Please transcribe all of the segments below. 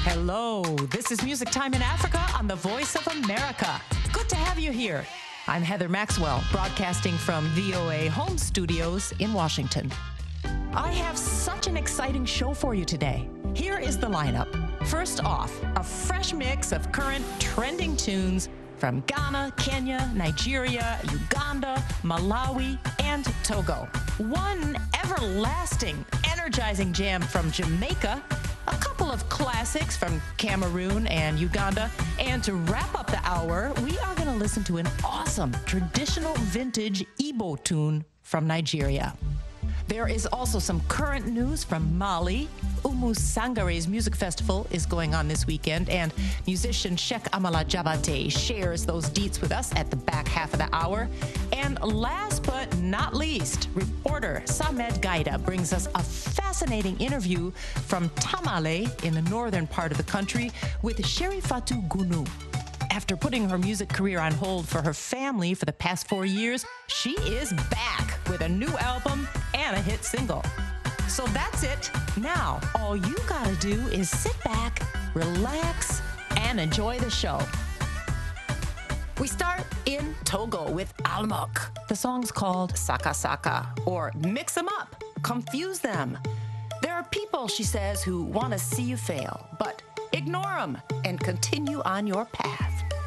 Hello, this is Music Time in Africa on the Voice of America. Good to have you here. I'm Heather Maxwell, broadcasting from VOA Home Studios in Washington. I have such an exciting show for you today. Here is the lineup. First off, a fresh mix of current trending tunes from Ghana, Kenya, Nigeria, Uganda, Malawi, and Togo. One everlasting, energizing jam from Jamaica, a couple of classics from Cameroon and Uganda, and to wrap up the hour, we are going to listen to an awesome traditional vintage Igbo tune from Nigeria. There is also some current news from Mali. Umu Sangare's music festival is going on this weekend, and musician Sheikh Amala Jabate shares those deets with us at the back half of the hour. And last but not least, reporter Samed Gaida brings us a fascinating interview from Tamale in the northern part of the country with Sherifatu Gunu. After putting her music career on hold for her family for the past 4 years, she is back with a new album and a hit single. So that's it. Now, all you gotta do is sit back, relax, and enjoy the show. We start in Togo with Almok. The song's called Saka Saka, or Mix 'em Up, Confuse Them. There are people, she says, who want to see you fail, but ignore them and continue on your path.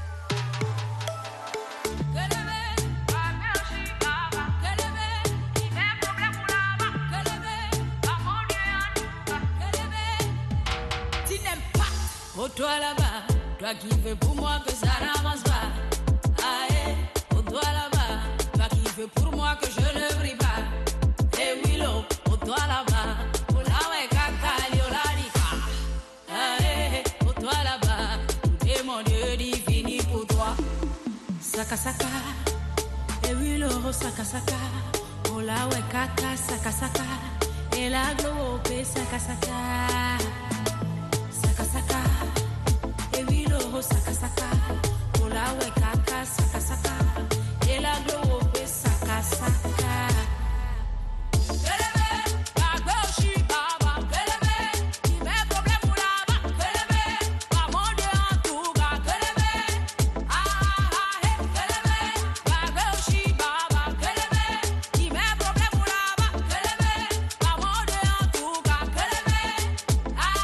Toi là-bas, toi qui veux pour moi que ça n'avance pas. Aïe, oh toi là-bas, toi qui veux pour moi que je ne brille pas. Eh oui, l'eau, oh toi là-bas, oh là ouais, caca, liolarica. Aïe, oh toi là-bas, tout est mon Dieu dit fini pour toi. Saka saka, eh oui, l'eau, saka saka. Oh là ouais, caca, saka saka. Et la globe, saka saka. Saka saka. Saka saka, ola we kaka saka saka, ela glow pe saka saka. Kelebe, bagbo shi baba, kelebe, ki me problème ou la ba, kelebe, pas mon Dieu en tout cas, kelebe, ah kelebe, bagbo shi baba, kelebe, ki me problème ou la ba, kelebe, pas mon Dieu en tout cas, kelebe, ah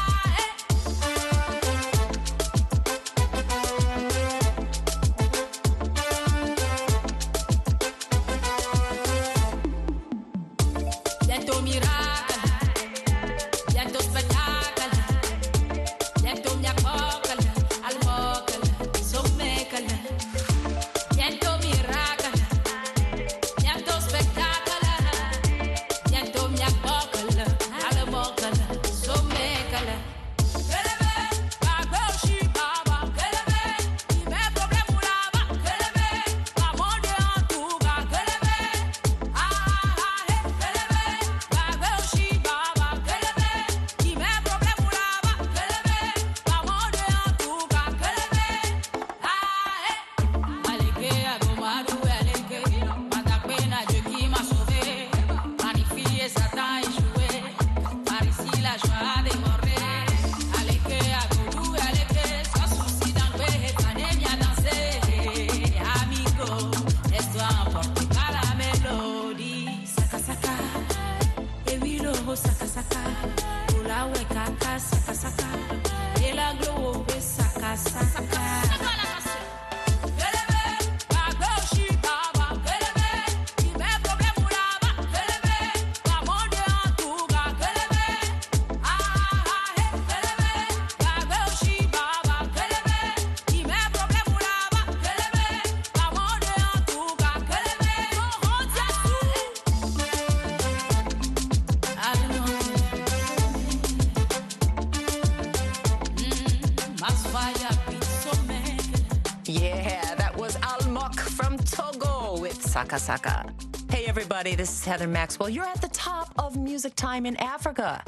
Saka Saka. Hey everybody, this is Heather Maxwell. You're at the top of Music Time in Africa.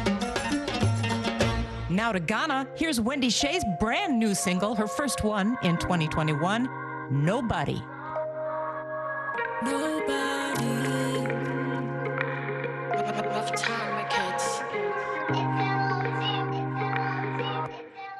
Now to Ghana, here's Wendy Shea's brand new single, her first one in 2021, Nobody. Nobody. Rough time, my kids.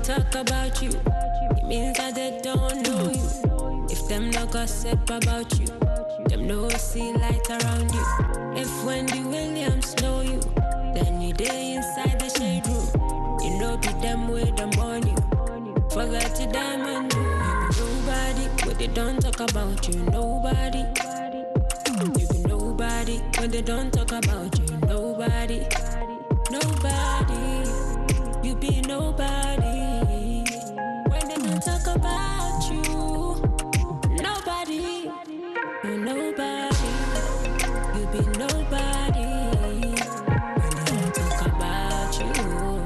talk about you, it means that they don't know you. If them no gossip about you, them no see light around you. If Wendy Williams know you, then you day inside the shade room. You know be them way them born you. Forgot your diamond, you be nobody, but they don't talk about you. Nobody, you be nobody when they don't talk about you. Nobody, nobody, you be nobody when they don't talk about you. Nobody, you nobody, you be nobody when they don't talk about you.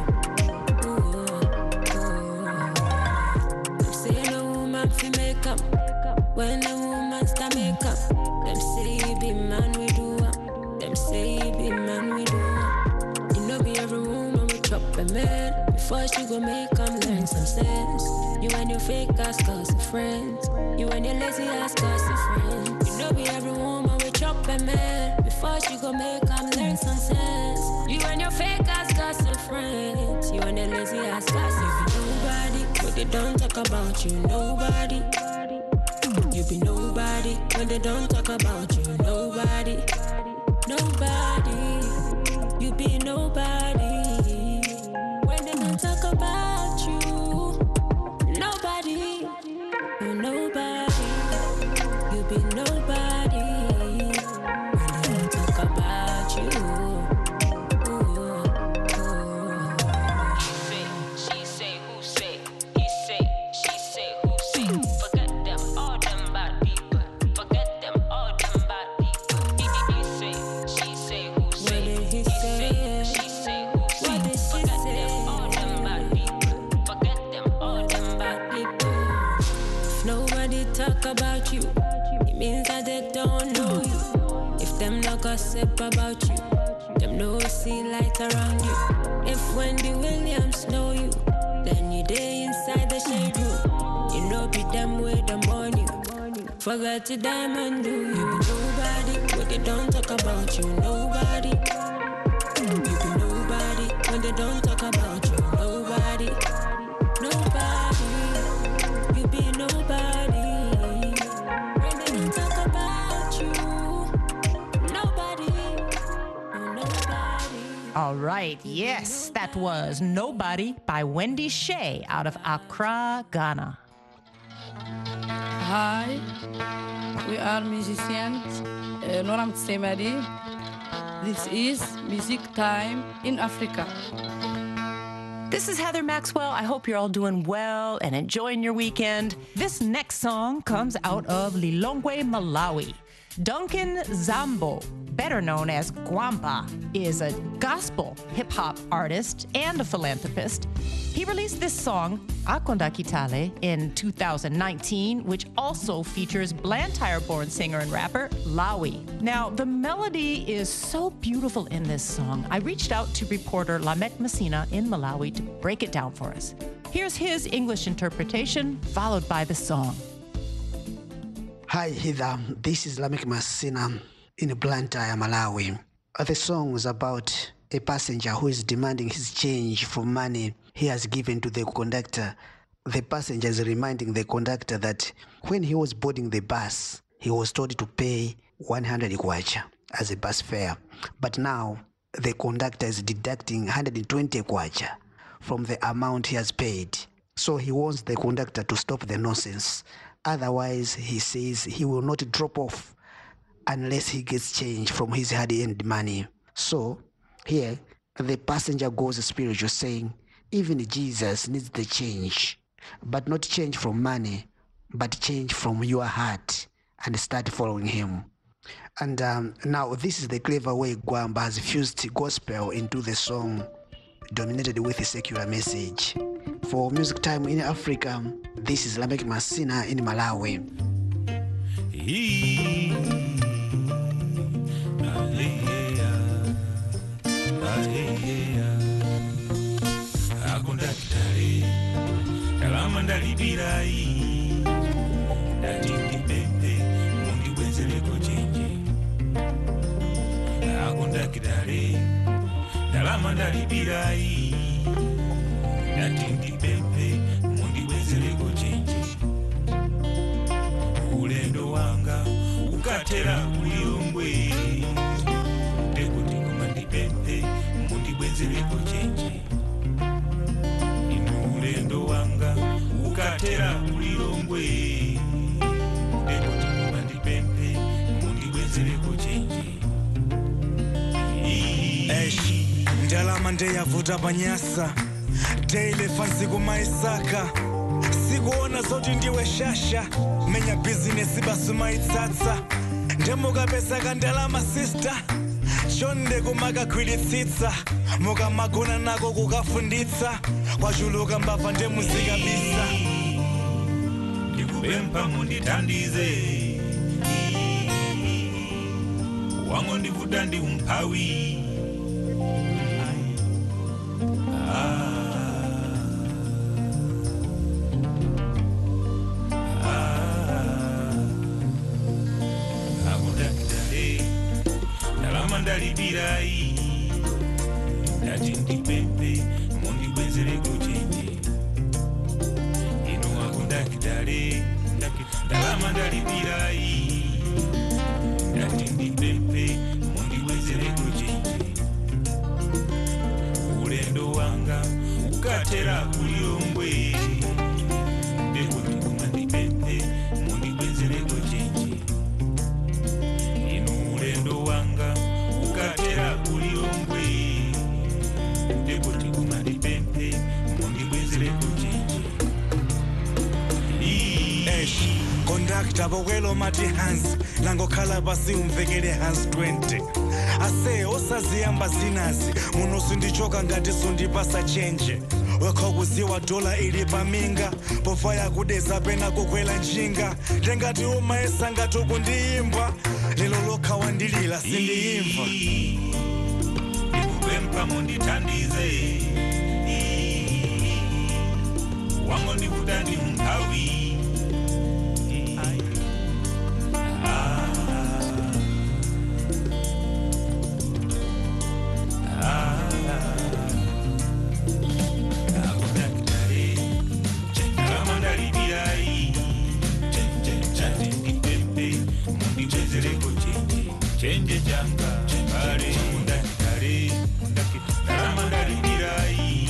Them say no woman fi make up when a woman start make up. Them say you be man we do up. Them say you be man we do up. You know be every woman we chop a man before she go make them learn some sense. You and your fake ass cause of friends. You and your lazy ass cause of friends. You know be every woman we chop a man before she go make them learn some sense. You and your fake ass cause of friends. You and your lazy ass cause of nobody, but they don't talk about you. Nobody, you be nobody when they don't talk about you. Nobody, nobody, you be nobody when they don't talk about you. Nobody, you nobody, you be nobody when they don't talk about you. She say, who say, he say, she say, who say. Forget them, all them bad people. Forget them, all them bad people. He say, she say, who say, he say, she say, who say. Forget them, all them bad people. Forget them, all them bad people. If nobody talk about you, it means that they don't know you. If them no gossip about you, them no see light around you. If Wendy Williams know you, then you day inside the shade room. You know be them way them born you. Forgot your diamond, do you be nobody when they don't talk about you. Nobody, you be nobody when they don't talk about you. Nobody, nobody, you be nobody when they don't talk about you. Nobody, oh, nobody. All right, yes, that was Nobody by Wendy Shea out of Accra, Ghana. Hi, we are musicians. Noram Tsemadi. This is Music Time in Africa. This is Heather Maxwell. I hope you're all doing well and enjoying your weekend. This next song comes out of Lilongwe, Malawi. Duncan Zambo, better known as Gwamba, is a gospel hip-hop artist and a philanthropist. He released this song, Akonda Kitale, in 2019, which also features Blantyre-born singer and rapper Lawi. Now, the melody is so beautiful in this song. I reached out to reporter Lamek Messina in Malawi to break it down for us. Here's his English interpretation, followed by the song. Hi, Heather. This is Lamek Messina in Blantyre, Malawi. The song is about a passenger who is demanding his change for money he has given to the conductor. The passenger is reminding the conductor that when he was boarding the bus, he was told to pay 100 kwacha as a bus fare. But now, the conductor is deducting 120 kwacha from the amount he has paid. So he wants the conductor to stop the nonsense. Otherwise, he says he will not drop off unless he gets change from his hard-earned money. So, here, the passenger goes spiritual, saying, even Jesus needs the change, but not change from money, but change from your heart, and start following him. And now, this is the clever way Gwamba has fused gospel into the song, dominated with a secular message. For Music Time in Africa, this is Lamek Messina in Malawi. Akonda Kitale, Kalamanda Libirai, Dati Pepe, Mundi Wenzeleko Chenji. Akonda Kitale, Kalamanda Libirai, Dati Pepe, bwenzereko chenje ulendo wanga ukatera kulilongwe ndekuti kumandipempe mundibwenzereko chenje inu ulendo wanga ukatera kulilongwe ndekuti kumandipempe mundibwenzereko chenje ndalama ndeyavuta panyasa daily fansi kumaisaka sikuona zoti ndiwe shasha menya business basumaitsatsa ndemukapesaka ndalama sister chonde kumakagwiritsitsa mukamagona nako kukafunditsa kwachuluka mbava ndemuzikabisa ndikupempha mundithandize wango ndivuta ndi umphawi ndalibirai ndati ndipempe mundibwenzereko chenje ino akundakidale ndalama ndalibirai ndati ndipempe mundibwenzereko chenje ulendo wanga ukatera kulilongwe ndekuti kumandipempe mundibwenzereko chenje ino ulendo wanga ukatera kulilongwe ndekuti kumandipempe mundibwenzereko chenje kondakta bokwelo mati hansi langokhala pasi umvekele hansi 20 ase osaziyamba zinazi muno sindichoka ngati sundipasa chenje wekho kuziwa dola ili paminga pofaya kudeza pena kukwela njinga ndengati umaesa ngati ukundiyimba lelo lokha wandilila sindiyimva ndikupempha mundithandize wango ndivuta ndi umphawi chenje janga bare undakare ndamandari mirai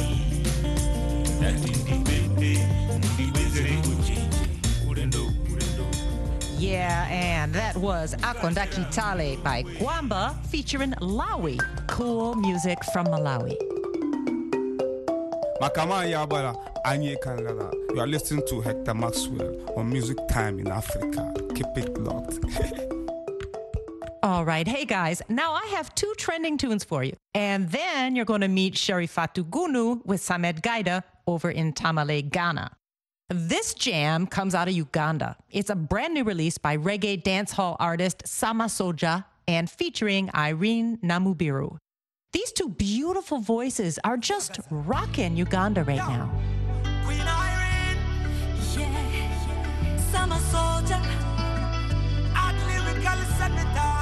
ndindipempe mundibwenzereko chenje ulendo. Yeah, and that was Akondaki Tale by Gwamba featuring Lawi. Cool music from Malawi. Makama Yabara, Anye Kanada. You are listening to Hector Maxwell on Music Time in Africa. Keep it locked. All right. Hey, guys. Now I have 2 trending tunes for you. And then you're going to meet Sherifatu Gunu with Samed Gaida over in Tamale, Ghana. This jam comes out of Uganda. It's a brand new release by reggae dancehall artist Sama Soja and featuring Irene Namubiru. These 2 beautiful voices are just rocking Uganda right now. Queen Irene, yeah, Sama Soja, at lyrical senator.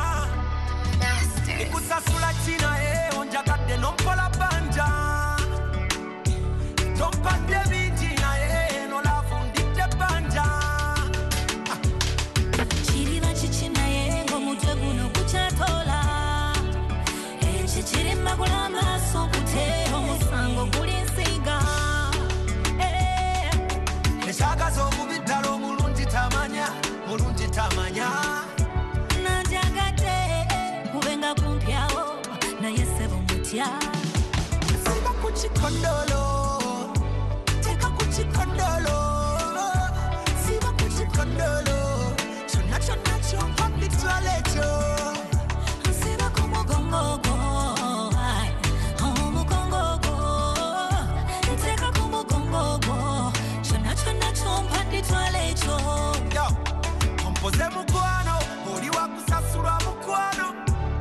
Ikusa sula china onja kade nompola banja. Jompa debi china no la fundite banja. Chiriba chichina ngomutegu no kuchatola. Chichirima kulama so kuteo musango kulinsiga. Neshaka so kubitalo mulunji tamanya. Najagate kubenga kumpiao na yesebo mutia. Sima kuchikondolo, teka kuchikondolo. Sima kuchikondolo, chonacho papi toileto. Sima como gongo, ay, como gongo, teka como gongo, chonacho papi toileto. Yo, compose mukwano, ori wa kusasura mukwano.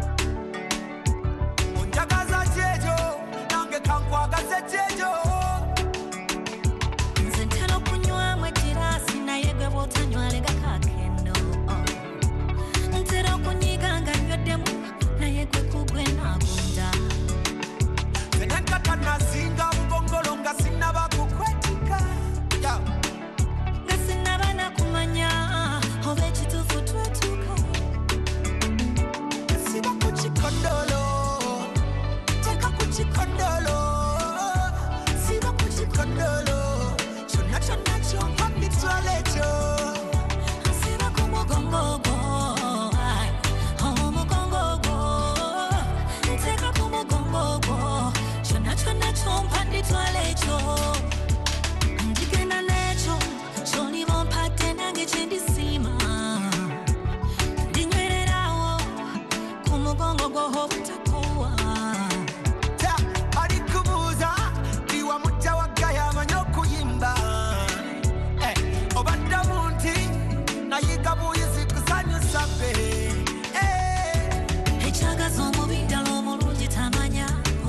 Unjagaza jejo, nange kankwagaze jejo. Nzentano kunywa mwekirasi na yege botanywa lega kakendo. Ntera kunyiga mugongo utakuwa. Ta, alikubuza, diwa mutawagaya manyo kuyimba. Obadde munti, nayiga buyisi kusanyusa ffe. Ekyagaza omubindala omulungi tamanya,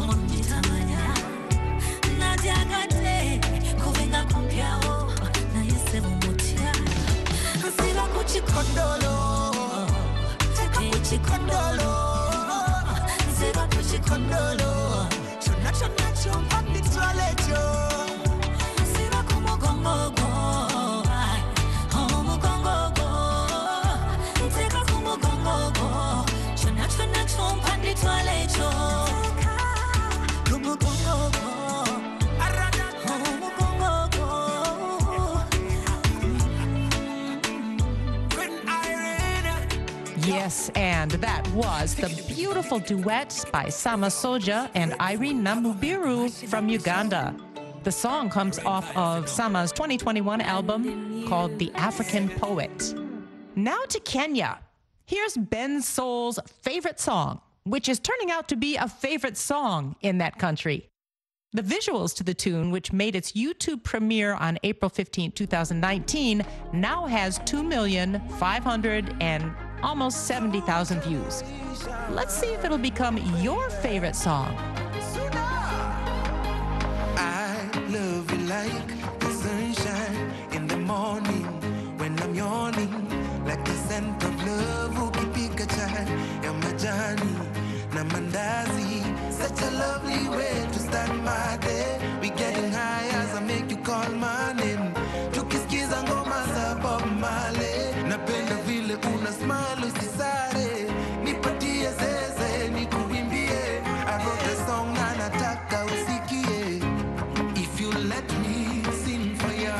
nadyagadde kubenga kumpyawo naye ssebo mutya nsiba ku kikondolo ekikondolo nsiba ku kikondolo kyonna kyonna kyompa bitwala ekyo nsiba ku mugongo gwo omugongo gwo nteeka ku mugongo gwo kyonna kyonna kyompa bitwala ekyo ku mugongo gwo Yes, and that was the beautiful duet by Sama Soja and Irene Namubiru from Uganda. The song comes off of Sama's 2021 album called The African Poet. Now to Kenya. Here's Ben Soul's favorite song, which is turning out to be a favorite song in that country. The visuals to the tune, which made its YouTube premiere on April 15, 2019, now has 2,500,000 and almost 70,000 views. Let's see if it'll become your favorite song. I love you like the sunshine in the morning when I'm yawning, like the scent of love who can pick a child. You're my Johnny, na mandazi, such a lovely way to start my day. We getting high as I make you call my name. Tukiskiza ngoma za Bob Marley, napenda vile una smile usisare, nipatie zeze nikuimbie. I wrote a song na nataka usikie. If you let me sing for you,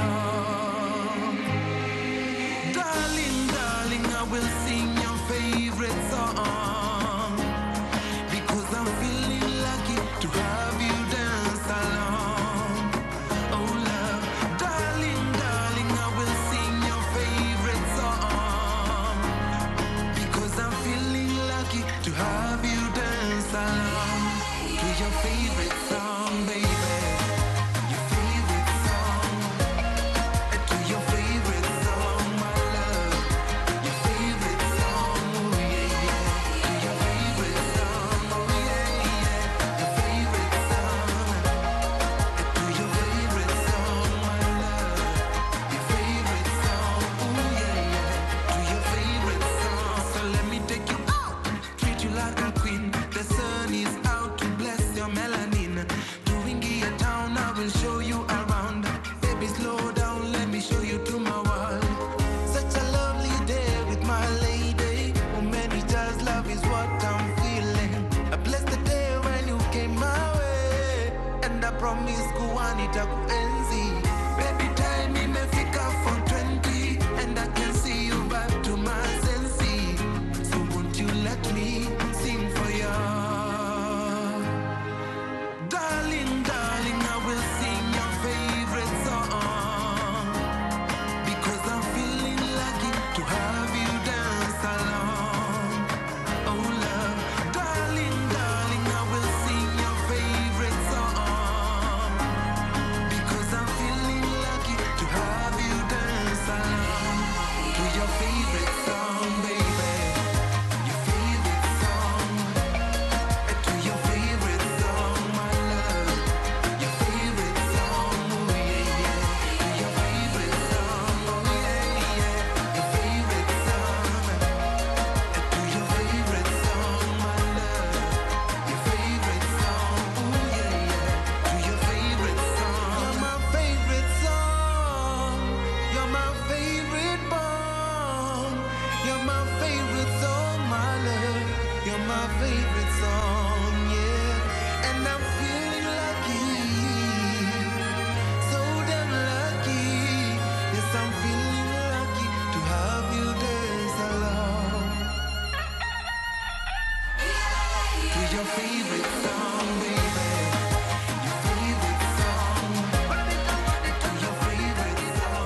darling, darling, I will sing your favorite song because I'm feeling lucky to have you dance along. Oh love, darling, darling, I will sing your favorite song because I'm feeling lucky to have you dance along to your favorite song, baby. Your favorite song, to your favorite song, my love. Your favorite song, oh yeah, yeah. To your favorite song, oh yeah, yeah. Your favorite song, to your favorite song, my love. Your favorite song, oh yeah, yeah. To your favorite song. So let me take you out, treat you like a queen. The sun is out to bless your melanin. Doing your town, I will show you around. Baby, slow down, let me show you to my world. Such a lovely day with my lady. Oh, many just love is what I'm feeling. I bless the day when you came my way, and I promise kuwanita kuenzi. Baby, time imefika for 20, and I can see you back to my senses. So won't you let me sing for you? Darling, darling, I will sing your favorite song because I'm feeling lucky to have you dance along. Oh love, darling, darling, I will sing your favorite song because I'm feeling lucky to have you dance along to your favorite song, baby. Your favorite song, to your favorite song, my love. Your favorite song, oh yeah, yeah. To your favorite song, oh yeah, yeah. Your favorite song, to your favorite song, my love. Your favorite song, oh yeah, yeah. To your favorite song. You're my favorite song. You're my favorite bone. You're my favorite song, my love. You're my favorite song, yeah. And I'm feeling lucky, so damn lucky. Yes, I'm feeling lucky to have you dance along to your favorite song, baby. Your favorite song, to your favorite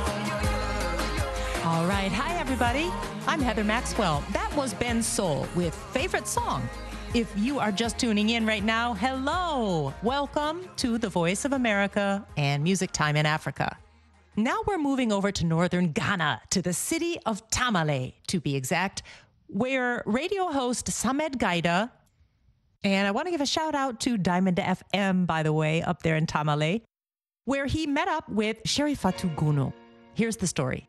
song. All right. Hi, everybody. I'm Heather Maxwell. That was Ben Soul with Favorite Song. If you are just tuning in right now, hello. Welcome to the Voice of America and Music Time in Africa. Now we're moving over to northern Ghana, to the city of Tamale, to be exact, where radio host Samed Gaida, and I want to give a shout out to Diamond FM, by the way, up there in Tamale, where he met up with Sherifatu Gunu. Here's the story.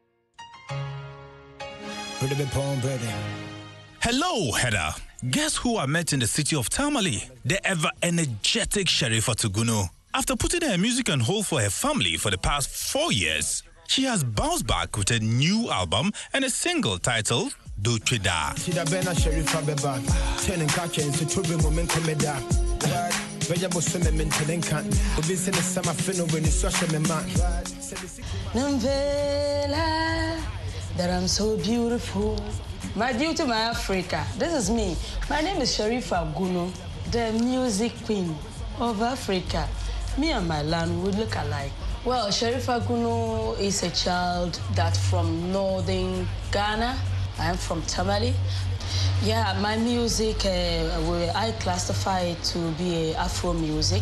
Hello, Heather. Guess who I met in the city of Tamale? The ever-energetic Sherifatu Gunu. After putting her music on hold for her family for the past 4 years, she has bounced back with a new album and a single titled Do Trida. That I'm so beautiful. My due to my Africa. This is me. My name is Sherifa Gunu, the music queen of Africa. Me and my land would look alike. Well, Sherifa Gunu is a child that's from northern Ghana. I'm from Tamale. Yeah, my music, I classify it to be a Afro music.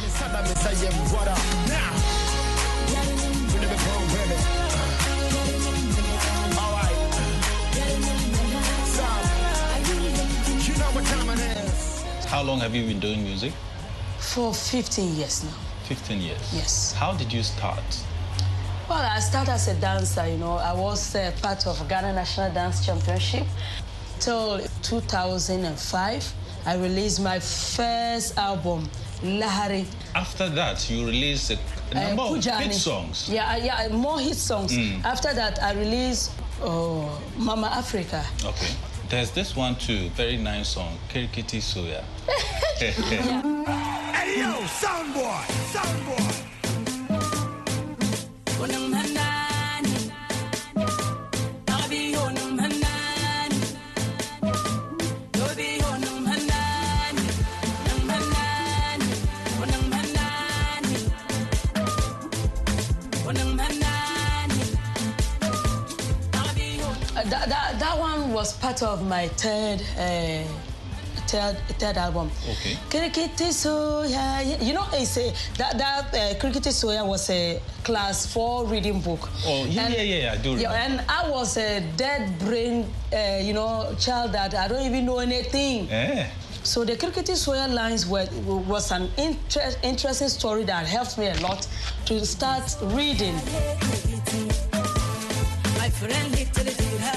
How long have you been doing music? For 15 years now. 15 years? Yes. How did you start? Well, I started as a dancer, I was part of Ghana National Dance Championship. Till 2005, I released my first album, Lahari. After that, you released a number of hit songs. Yeah, more hit songs. After that, I released Mama Africa. Okay. There's this one too, very nice song, Kirikiti Soya. Hey yo, soundboy! That one was part of my third album. Okay. Kirikiti Soya, that Kirikiti Soya was a class 4 reading book. Oh, yeah, I do remember. Yeah, and I was a dead brain, child that I don't even know anything. So the Kirikiti Soya lines was an interesting story that helped me a lot to start reading. My friend little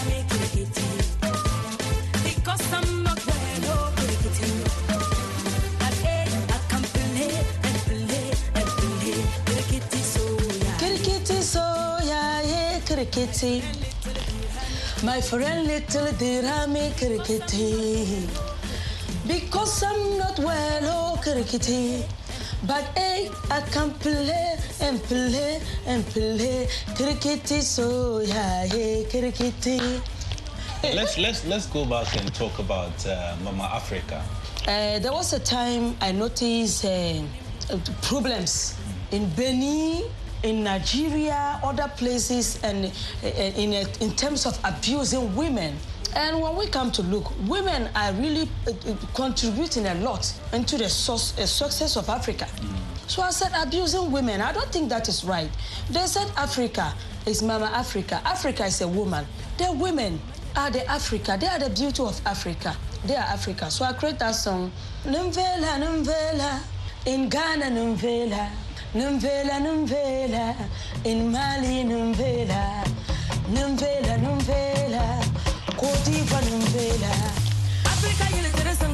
because I'm not well, but I can play and play Kirikiti Soya. Kirikiti Soya, yeah, Kirikiti. My friend little dirami Kirikiti. Because I'm not well, oh Kirikiti. But I can play and play and play Kirikiti Soya, yeah, Kirikiti. Let's go back and talk about Mama Africa. There was a time I noticed problems in Benin, in Nigeria, other places, and in terms of abusing women. And when we come to look, women are really contributing a lot into the success of Africa. So I said, abusing women, I don't think that is right. They said Africa is Mama Africa. Africa is a woman. The women are the Africa. They are the beauty of Africa. They are Africa. So I create that song. Numvela, numvela, in Ghana, numvela. Numvela, numvela, in Mali, numvela. Numvela, numvela, Côte d'Ivoire, numvela. Africa, you're the song,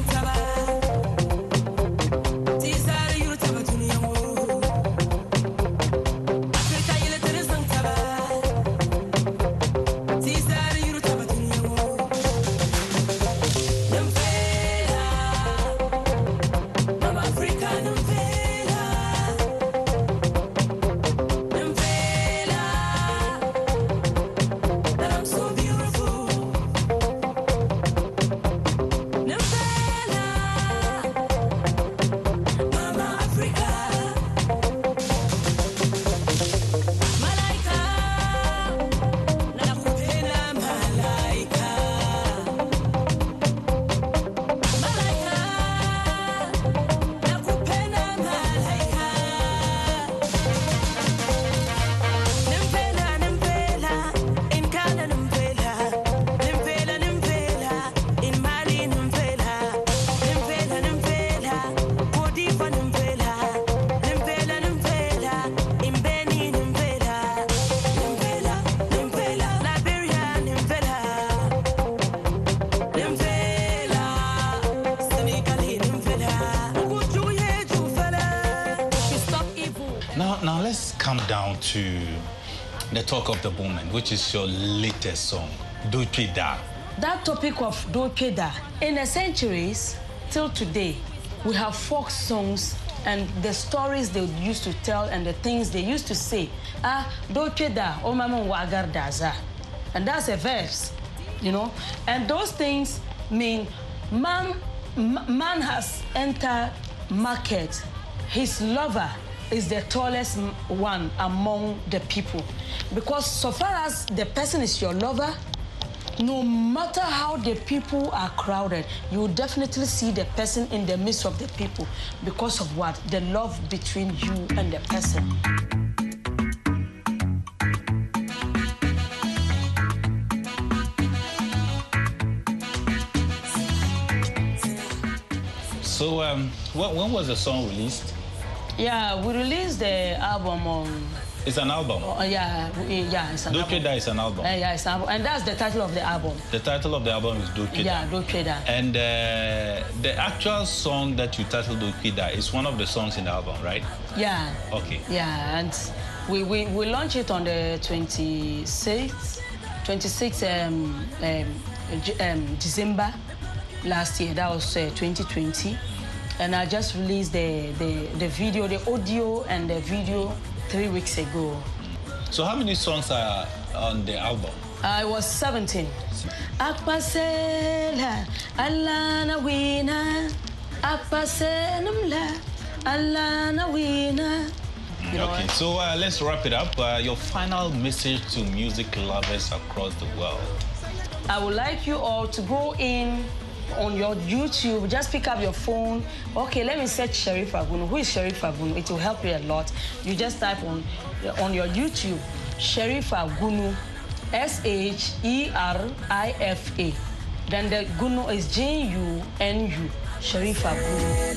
come down to the talk of the moment, which is your latest song, Doche Da. That topic of Doche Da, in the centuries till today, we have folk songs and the stories they used to tell and the things they used to say. Doche Da, o mama wagar daza. And that's a verse, you know. And those things mean man has entered market. His lover is the tallest one among the people. Because so far as the person is your lover, no matter how the people are crowded, you will definitely see the person in the midst of the people because of what? The love between you and the person. So, when was the song released? Yeah, we released the album on... It's an album? Yeah, it's an album. Doche Da is an album? Yeah, it's an album. And that's the title of the album. The title of the album is Doche Da? Yeah, Doche Da. And the actual song that you titled Doche Da is one of the songs in the album, right? Yeah. Okay. Yeah, and we launched it on the 26th December last year. That was 2020. And I just released the video, the audio and the video 3 weeks ago. So how many songs are on the album? It was 17. Akpasela alana wina, akpasenumla alana wina. Okay, so let's wrap it up. Your final message to music lovers across the world. I would like you all to go in on your YouTube, just pick up your phone. Okay, let me search Sherifa Gunu. Who is Sherifa Gunu? It will help you a lot. You just type on your YouTube, Sherifa Gunu, S-H-E-R-I-F-A. Then the Gunu is G-U-N-U, Sherifa Gunu.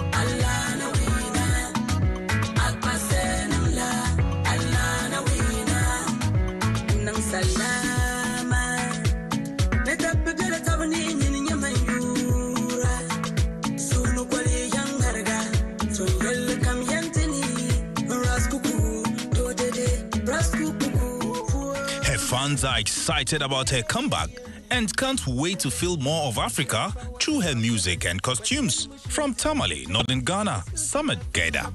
Fans are excited about her comeback and can't wait to feel more of Africa through her music and costumes. From Tamale, Northern Ghana, Summit Geda.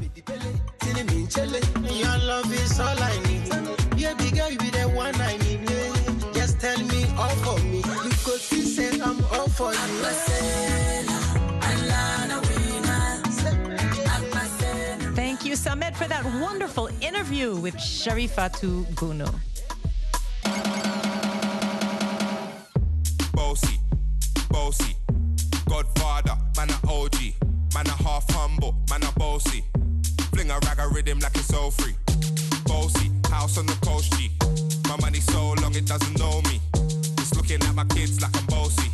Your love is all I need. Yeah, big girl, you be the one I need. Just tell me all for me. Because you said I'm all for you. Thank you, Summit, for that wonderful interview with Sherifatu Gunu. Bossy, Godfather, man a OG, man a half humble, man a bossy. Fling a rag a rhythm like it's all free. Bossy, house on the coast G. My money so long it doesn't know me. It's looking at my kids like I'm bossy.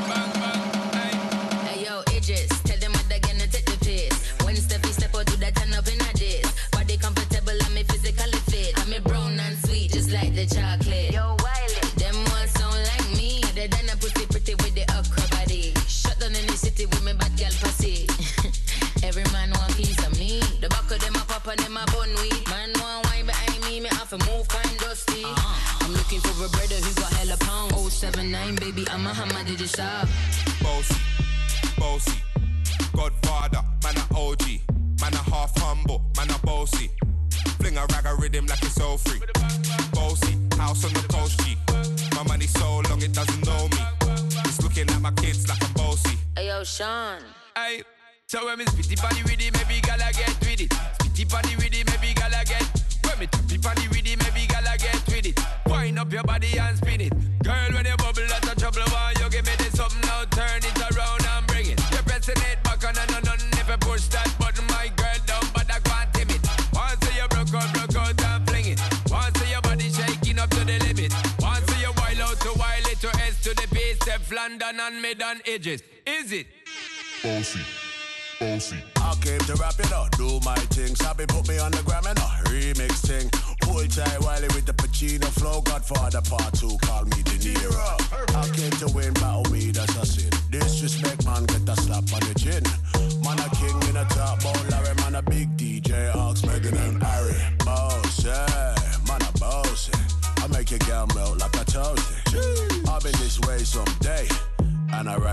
Hey yo, Idris, tell them what they're gonna take the piss. When Steffi step out to that turn up in a diss. Body comfortable, I'm a physically fit. I'm a brown and sweet, just like the chocolate. Yo, Wiley, them ones sound like me. Other than a pussy pretty with the okra body. Shut down in the city with me bad girl pussy. Every man want piece of me. The back of them a pop and them a bun weed. Man want wine behind me have to move fine dusty. I'm looking for a brother who got hella pound. 079, baby, I'm a hammer, did you stop? Bossy, Godfather, man a OG, man a half humble, man a bossy. Fling a rag a rhythm like it's all free. Bossy, house on the coast G. My money so long it doesn't know me. It's looking at my kids like I'm bossy. Hey yo, Sean. Aye, so when me spitty party with it, maybe gala get with it. Spitty party with it, maybe gala get. When me tappy party with it, maybe gala get with it. Wind up your body and spin it. Girl, when you bubble out of trouble, why you give me this something now? Turn it around and bring it. You're pressing it back on and on. If you push that button, my girl down, but I can't tame it. Once you broke out and fling it. Once your body shaking up to the limit. Once you wild out to wild it to S to the base, Steph London and mid on edges. Is it? Bossy. I came to rap it up, do my thing. Sabi put me on the gram and a remix thing. Hold tight Wiley with the Pacino flow. Godfather part 2, call me De Niro. I came to win, battle me, that's a sin. Disrespect, man, get a slap on the chin. Man a king in a top, ball Larry, man a big DJ, Ox, Megan and Harry. Boss,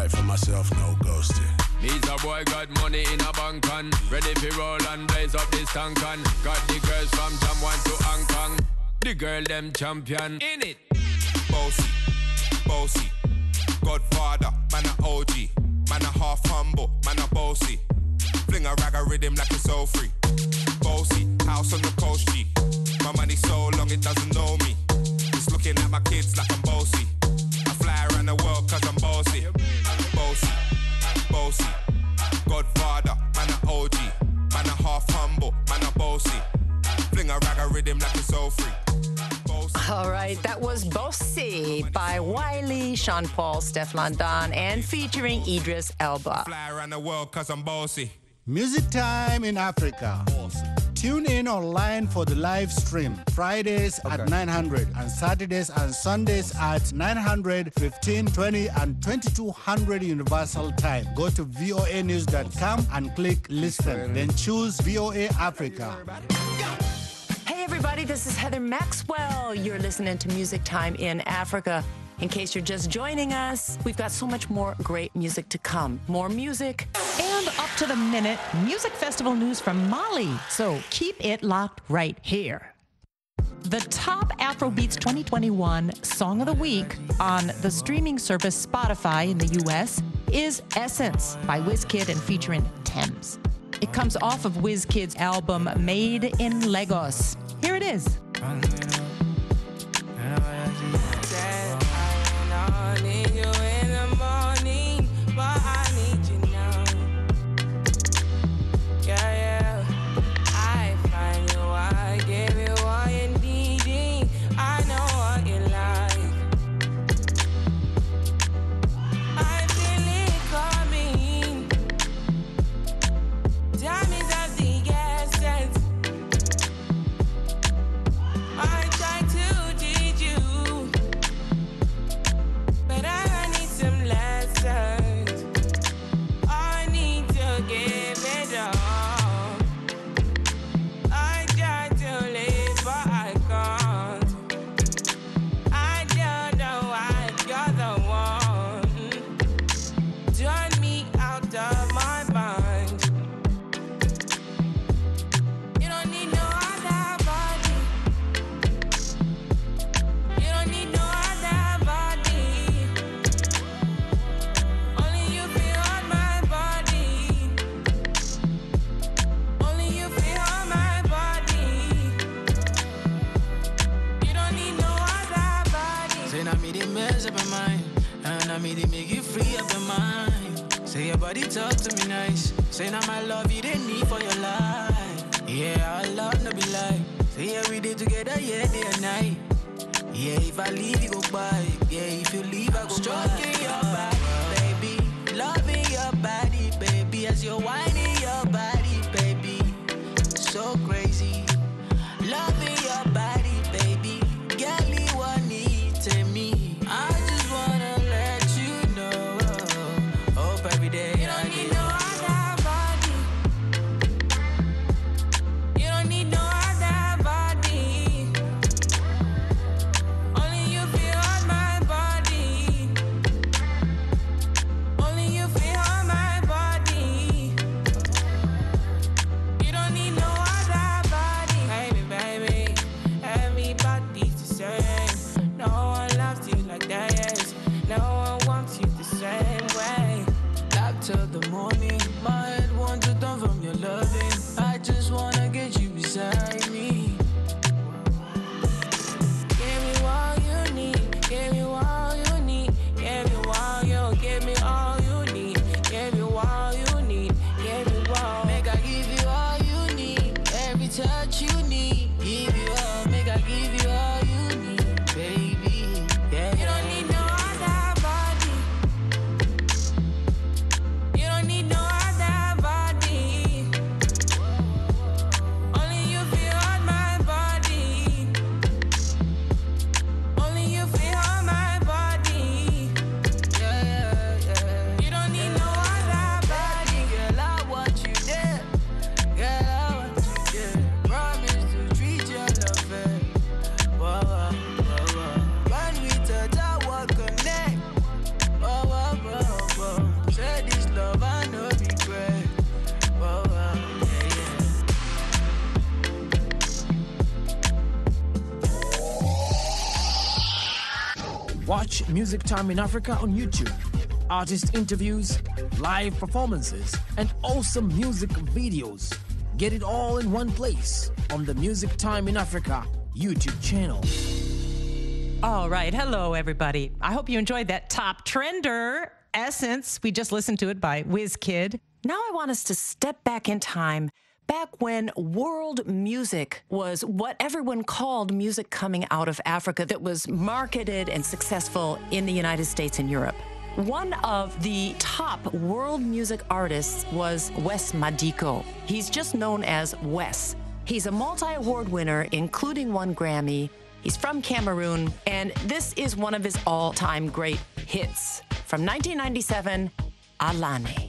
fight for myself, no ghosting. Me's a boy got money in a bank and ready for roll and blaze up this tank and got the girls from Jamwan to Hong Kong. The girl them champion in it. Bossy, bossy, Godfather, man a OG, man a half humble, man a bossy. Fling a rag a rhythm like it's all free. Bossy, house on the coast G. My money so long it doesn't know me. It's looking at my kids like I'm bossy. I fly around the world cause I'm bossy. Bossy, bossy, Godfather, man a OG, man a half humble, man a bossy. Fling a rag a rhythm like it's all free. All right, that was Bossy by Wiley, Sean Paul, Stefflon Don, and featuring Idris Elba. Fly around the world cause I'm bossy. Music Time in Africa. Tune in online for the live stream. Fridays at 900 and Saturdays and Sundays at 900, 15, 20, and 2200 Universal Time. Go to voanews.com and click listen. Then choose VOA Africa. Hey everybody, this is Heather Maxwell. You're listening to Music Time in Africa. In case you're just joining us, we've got so much more great music to come. More music and up to the minute music festival news from Mali. So keep it locked right here. The top Afrobeats 2021 Song of the Week on the streaming service Spotify in the US is Essence by Wizkid and featuring Thames. It comes off of Wizkid's album Made in Lagos. Here it is. Talk to me nice. Say now my love you didn't need for your life. Yeah, our love no be like. Say yeah we did together, yeah, day and night. Yeah, if I leave you go by. Yeah, if you leave I go stroking your body, baby. Loving your body, baby. As you're whining your body, baby. So crazy. Loving your body, baby. Girl, you want need to me. I just wanna let you know. Hope every day. Watch Music Time in Africa on YouTube. Artist interviews, live performances, and awesome music videos. Get it all in one place on the Music Time in Africa YouTube channel. All right. Hello, everybody. I hope you enjoyed that top trender, Essence. We just listened to it by WizKid. Now I want us to step back in time, back when world music was what everyone called music coming out of Africa that was marketed and successful in the United States and Europe. One of the top world music artists was Wes Madiko. He's just known as Wes. He's a multi-award winner, including 1 Grammy. He's from Cameroon, and this is one of his all-time great hits. From 1997, Alane.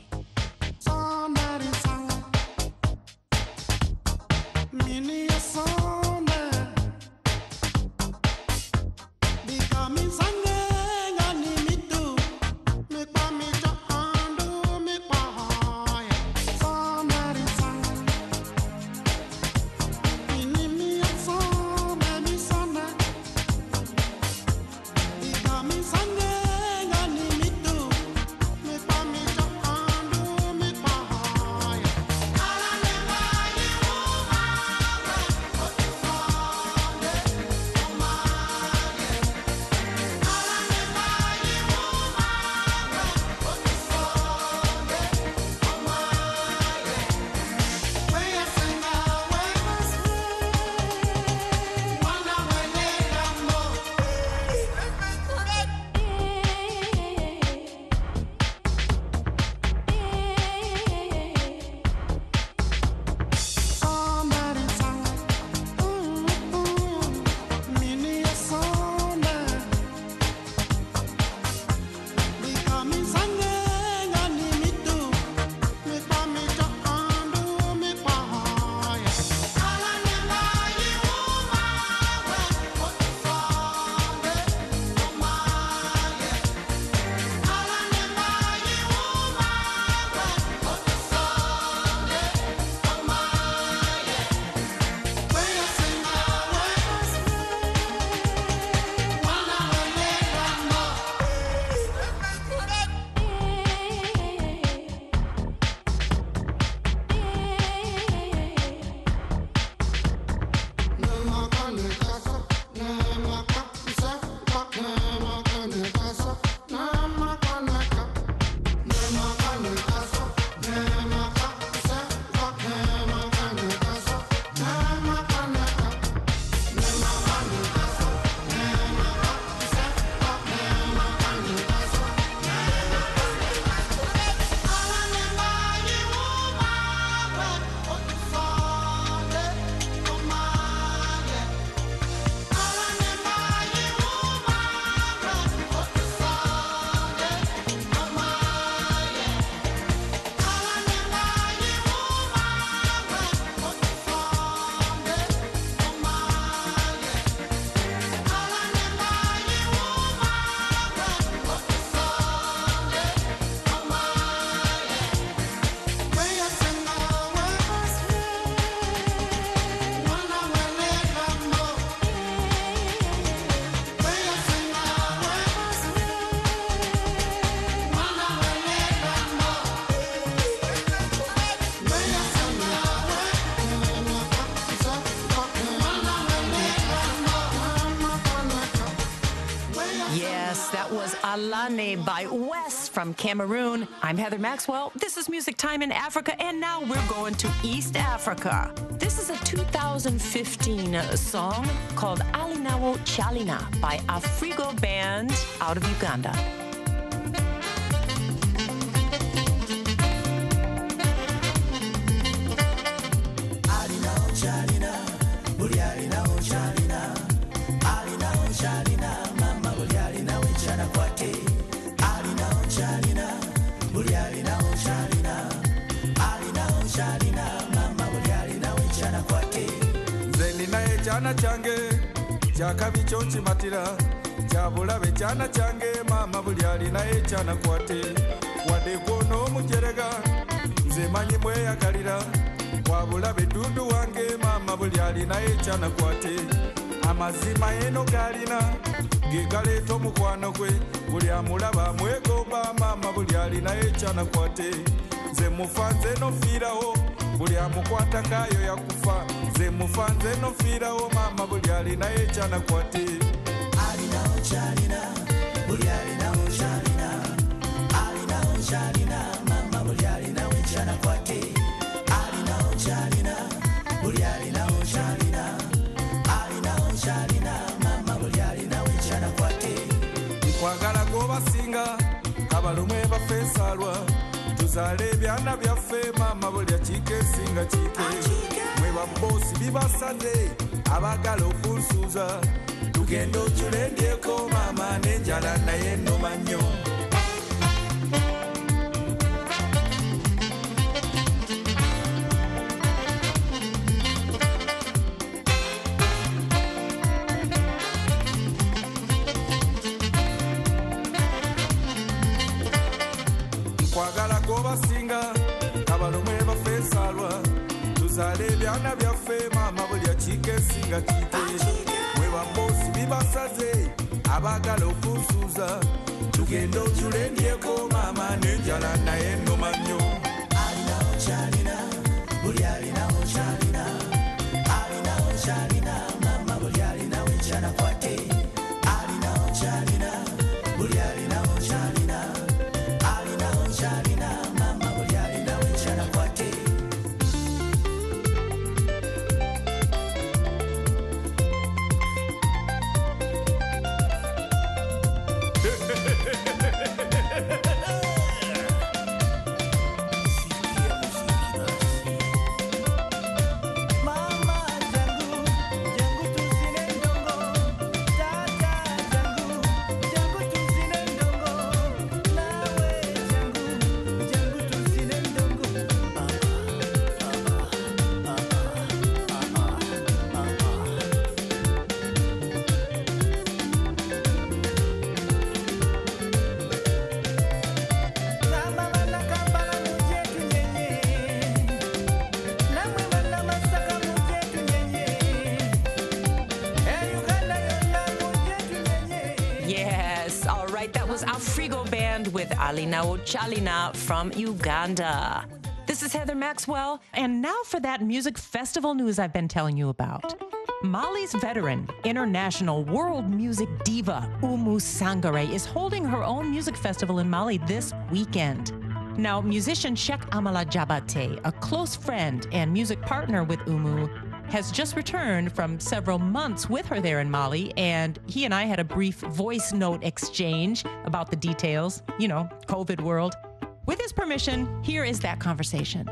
Alane by Wes from Cameroon. I'm Heather Maxwell. This is Music Time in Africa, and now we're going to East Africa. This is a 2015 song called Alinawo Chalina by Afrigo Band out of Uganda. Chana change chakabi chonchi matira chabulabe chana change mama bulyali naye chana kwate wade kono mujerega nze manyi mweyagalira wabulabe dudu wange mama bulyali naye chana kwate amazima eno galina gegaleeta omukwano gwe buli amulaba amwegomba maama buli alina ekyanakwate nze mufa nze nofiirawo buli amukwata ngaayo yakufa nze mufa nze nofiirawo maama buli alina ekyanakwate alinawo kyalina buli alinawo kyalina alinawo kyalina maama buli alinawo ekyanakwate alinawo kyalina buli alinawo kyalina alinawo kyalina maama buli alinawo ekyanakwate nkwagala gwobasinga kabalumwe baffe ensalwa tuzaale ebyana byaffe maama buli akiika esinga kiike mwe babosi bibasaze abaagala okunsuuza tugenda ojjula endyeko maama n'enjala naye nnuma nnyo nkwagala gwobasinga kabalumwe baffe ensalwa tuzaale ebyana byaffe maama buli akiika esinga kiike mwe babosi bibasaze abaagala okunsuuza tugenda ojjula endyeko maama n'enjala naye nnuma nnyo alinawo kyalina buli alinawo kyalina alinawo kyalina maama buli alinawo ekyanakwate alinawo kyalina buli alinawo kyalina alinawo kyalina maama buli alinawo ekyanakwate Yes, all right, that was Afrigo Band with Alinawo Chalina from Uganda. This is Heather Maxwell, and now for that music festival news I've been telling you about. Mali's veteran, international world music diva Oumou Sangaré is holding her own music festival in Mali this weekend. Now, musician Cheikh Amala Jabate, a close friend and music partner with Oumou, has just returned from several months with her there in Mali, and he and I had a brief voice note exchange about the details, you know, COVID world. With his permission, here is that conversation.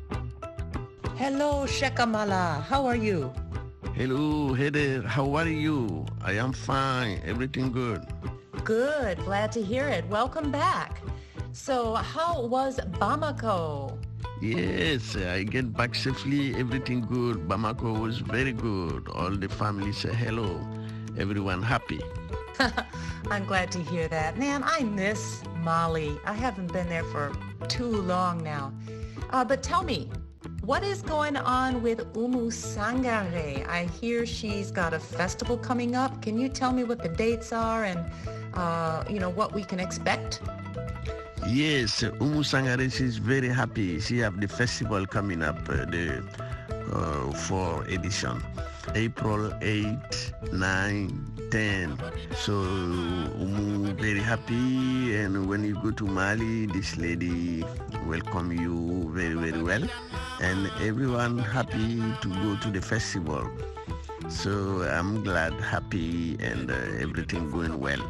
Hello, Cheikh Amala. How are you? Hello, Heather. How are you? I am fine. Everything good. Good. Glad to hear it. Welcome back. So, how was Bamako? Yes, I get back safely. Everything good. Bamako was very good. All the family say hello. Everyone happy. I'm glad to hear that. Man, I miss Mali. I haven't been there for too long now. But tell me, what is going on with Oumou Sangaré? I hear she's got a festival coming up. Can you tell me what the dates are and, what we can expect? Yes, Oumou Sangaré, she's very happy. She have the festival coming up, the 4th edition, April 8, 9, 10. So Oumou very happy, and when you go to Mali, this lady welcome you very, very well, and everyone happy to go to the festival. So I'm glad, happy, and everything going well.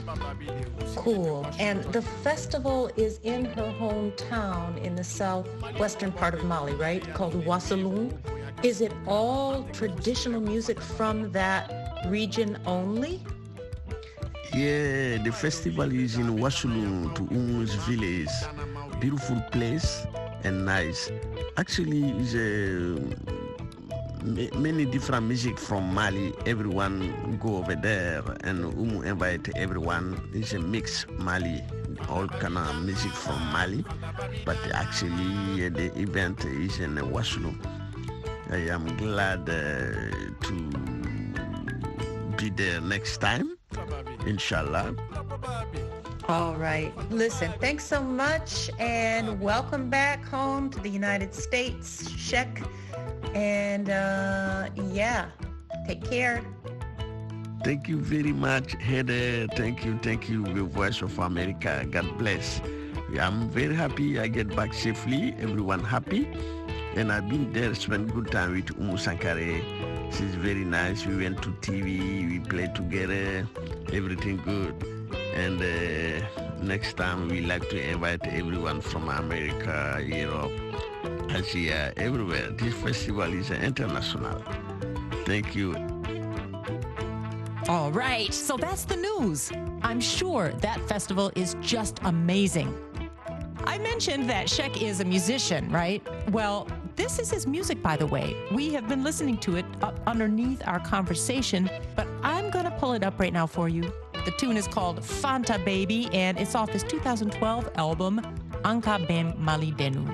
Cool. And the festival is in her hometown in the southwestern part of Mali, right? Called Ouassaloum. Is it all traditional music from that region only? Yeah, the festival is in Ouassaloum, to Oumou's village. Beautiful place and nice. Actually, it's many different music from Mali. Everyone go over there, and Oumou invite everyone. It's a mix Mali, all kind of music from Mali. But actually, the event is in Ouassaloum. I am glad to be there next time. inshallah. All right. Listen, thanks so much and welcome back home to the United States, Sheck. And yeah, take care. Thank you very much, Heather. Thank you, the Voice of America. God bless. I'm very happy I get back safely. Everyone happy. And I've been there, spent good time with Umu Sankare. She's very nice. We went to TV, we played together, everything good. And next time we like to invite everyone from America, Europe, Asia, everywhere. This festival is international. Thank you. All right, so that's the news. I'm sure that festival is just amazing. I mentioned that Sheck is a musician, right? Well, this is his music, by the way. We have been listening to it up underneath our conversation, but I'm going to pull it up right now for you. The tune is called Fanta Baby, and it's off his 2012 album, Anka Bem Mali Denu.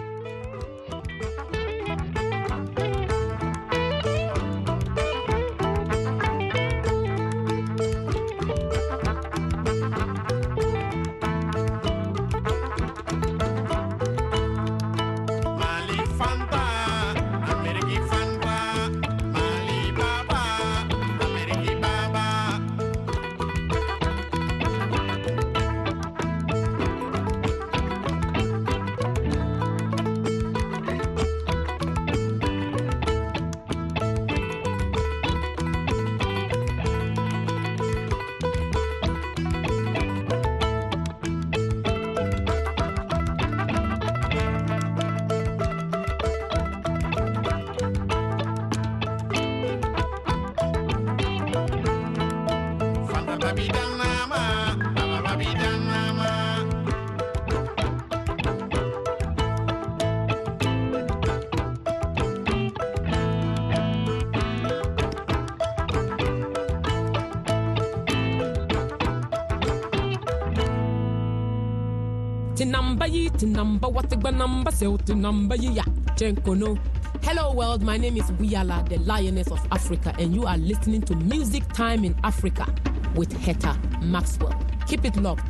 Hello world, my name is Buyala, the Lioness of Africa, and you are listening to Music Time in Africa with Heather Maxwell. Keep it locked.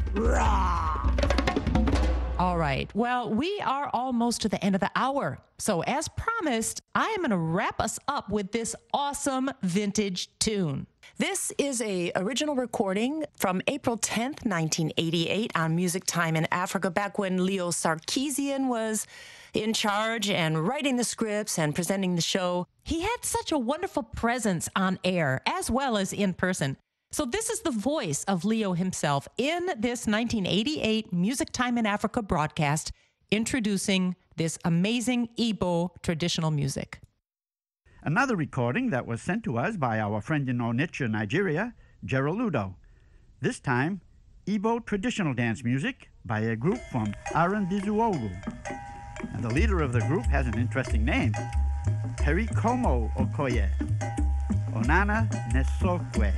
All right. Well, we are almost to the end of the hour. So as promised, I am going to wrap us up with this awesome vintage tune. This is a original recording from April 10th, 1988 on Music Time in Africa, back when Leo Sarkeesian was in charge and writing the scripts and presenting the show. He had such a wonderful presence on air as well as in person. So this is the voice of Leo himself in this 1988 Music Time in Africa broadcast, introducing this amazing Igbo traditional music. Another recording that was sent to us by our friend in Onitsha, Nigeria, Gerald Ludo. This time, Igbo traditional dance music by a group from Arandizuogu. And the leader of the group has an interesting name, Perikomo Okoye, Onana Nesokwe.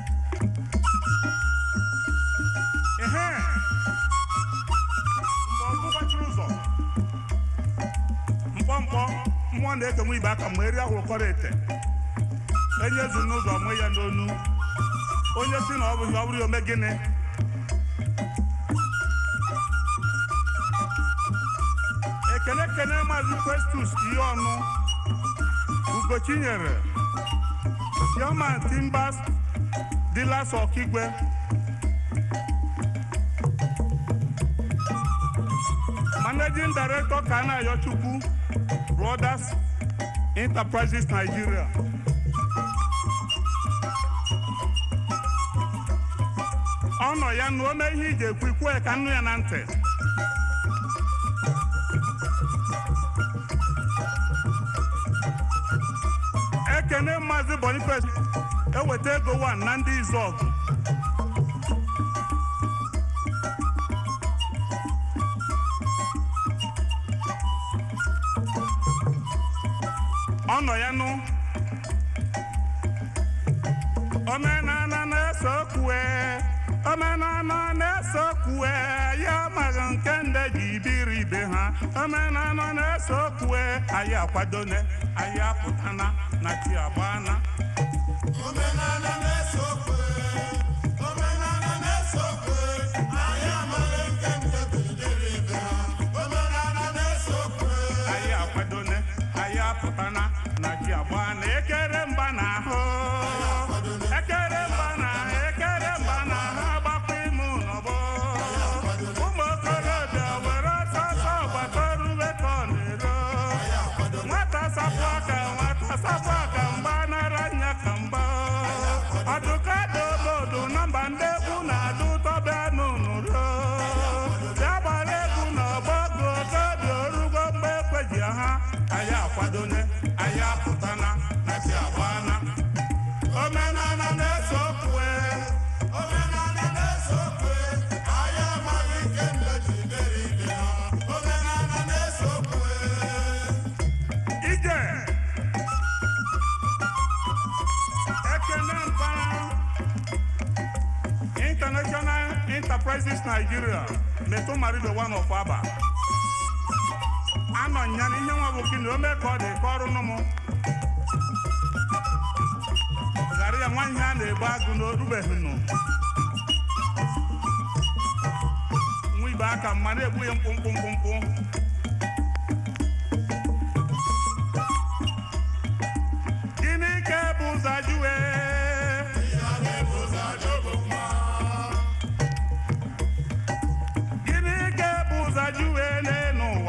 Mmụọ na-eke nwe ibe aka mgbe eri ahụrụkọrọ ete enye ezu n'ụzọ mụ ya n'onu onye si na ọ bụghị ome gịnị ekene maazị Festus ihe ọnụ Ugochinyere Yoma Timbers Dealers Okigwe Managing Director Kana Yochukwu Brothers Enterprises Nigeria. Ọnọ ya na ome ihe ije kwikwe ka nnu ya na ntị. Ekene Maazị Boniface eweta ego 1 na ndị Izọgụ. Ọnọ ya nụ omenala na-esokwe omenala na-esokwe ya maghị nke ndị ji biri ibe ha omenala na-esokwe anyị akwadone anyị apụtana na chi agbana omenala na-esokwe omenala pụtana na chi agba na ekere mba na ahụ ekere mba na ekere mba na ahụ agbakwa ime n'ọgbọ ụmụ okorobịa were ọsọ ọsọ gbatorube ka ọ na-ero nwata sapụ aka mgba nara nya ka mgba ọdụka dị obodo na mba ndị egwu na-adụ tọbịa n'ụnụro bịa gbara egwu n'ọgbọ gụ oge orugo mgbe ekweji ha anyị akwadone anyị apụtana na chi agbana omenala na-eso okwu omenala na-eso okwu anyị amaghị nke mgbe jidere ibe ha omenala na-eso okwu ije ekene mpara International Enterprises Nigeria metụ marido one of Aba anọ nya na ihe nwa bụ kini ome ka ọ dị ka ọrụ nụmụ ghara ya nwa ihe a na-egbu agụ n'orubeghị nụ nwa ibe aka mma na-egbu ya mkpụmkpụmkpụ gịnị ka bụ ụzọ jụwe gịnị ka bụ ụzọ jụwe n'ụwa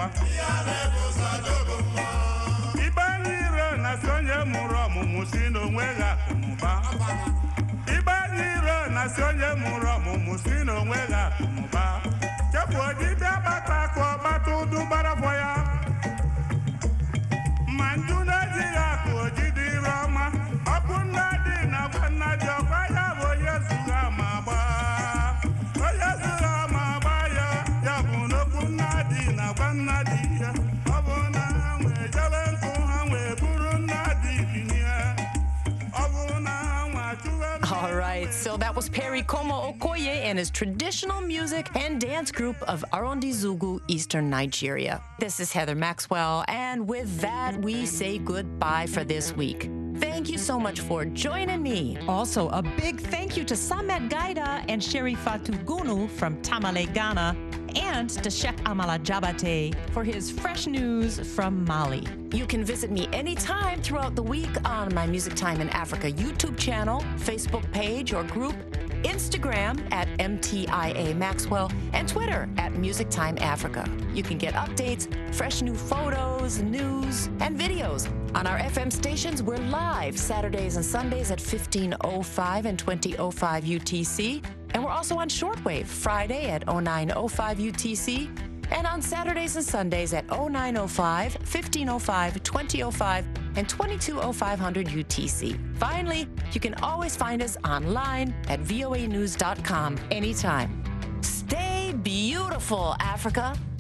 ibe anyị iro na si onye mụrụ ọmụmụ si n'onwe ha akụnụba ibe anyị iro na si onye mụrụ ọmụmụ si n'onwe ha akụnụba chefuo dibịa gbata akụ ọgbata ụdụ gbarafọ ya ma nju na-ejighị akụ ojidi ire ọma ọ bụ nna dị na gwa nna dị ọkwa ya bụ onye zuru ama gba onye zuru ama gba ya ya bụ n'okwu nna dị na gwa nna dị ya ọ bụ na ha nwee jebe nkụ ha nwee buru nna dị binye ọ bụ na ha nwee chụwe. All right, so that was Perry Como Okoye and his traditional music and dance group of Arondizugu, Eastern Nigeria. This is Heather Maxwell, and with that, we say goodbye for this week. Thank you so much for joining me. Also, a big thank you to Samet Gaida and Sherry Fatou Gunu from Tamale, Ghana, and to Sheikh Amala Jabate for his fresh news from Mali. You can visit me anytime throughout the week on my Music Time in Africa YouTube channel, Facebook page or group, Instagram at MTIA Maxwell, and Twitter at Music Time Africa. You can get updates, fresh new photos, news, and videos. On our FM stations, we're live Saturdays and Sundays at 15:05 and 20:05 UTC. And we're also on shortwave Friday at 09:05 UTC, and on Saturdays and Sundays at 09:05, 15:05, 20:05, and 22:0500 UTC. Finally, you can always find us online at voanews.com anytime. Stay beautiful, Africa.